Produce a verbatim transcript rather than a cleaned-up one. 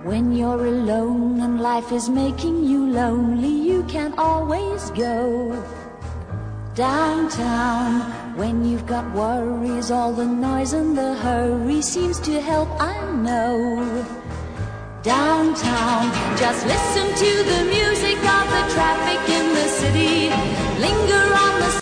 When you're alone and life is making you lonely, you can always go downtown. When you've got worries, all the noise and the hurry seems to help, I know. Downtown, just listen to the music of the traffic in the city. Linger on the